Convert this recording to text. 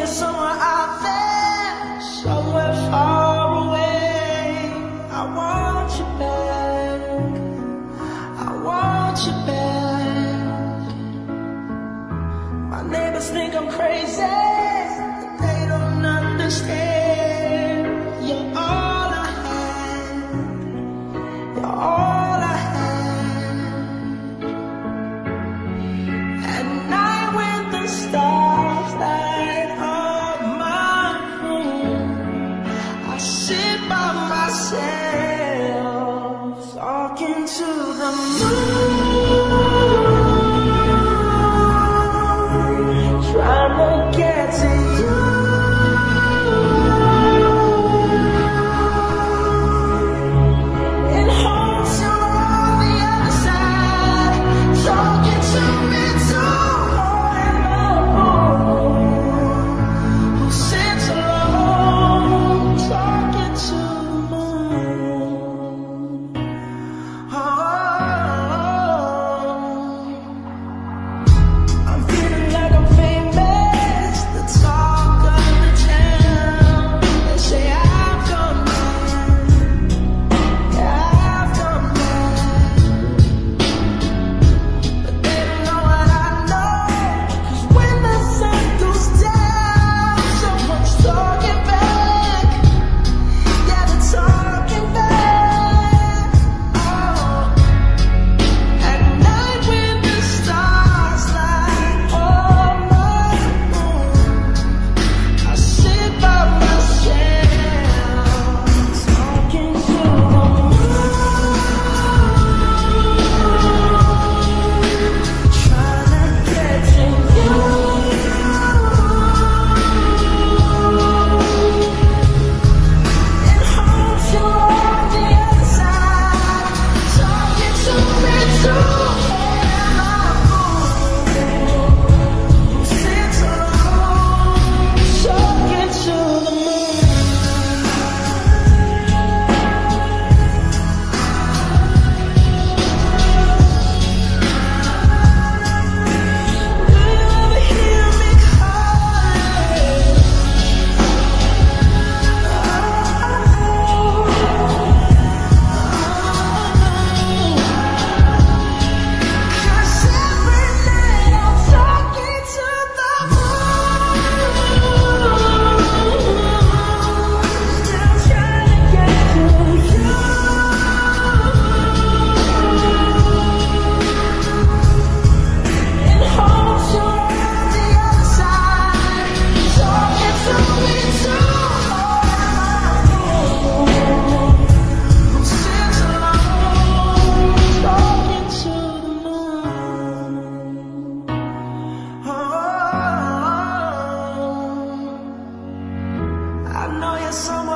somewhere out there, somewhere far away. I want you back, I want you back. My neighbors think I'm crazy, but they don't understand. You're all I had, you're all I had. At night when the stars light up my room, I sit by myself, talking to the moon, trying to get to you. It holds you on the other side, talking to me too. Who sits alone, talking to the moon. I'm feeling like I'm famous, the talk of the town. They say I've gone mad, yeah, I've gone mad. But they don't know what I know, 'cause when the sun goes down, someone's talking back, yeah, they're talking back. At night when the stars light up my room, I sit by myself, talking to the moon, trying to get to you. It holds you on the other side, talking to me too. Who sits alone, talking to the moon. Do you ever hear me calling? Cause every night I'm talking to the moon, still trying to get to you. It holds you on the other side, talking to me too. Who sits alone, talking to the moon. I know you're somewhere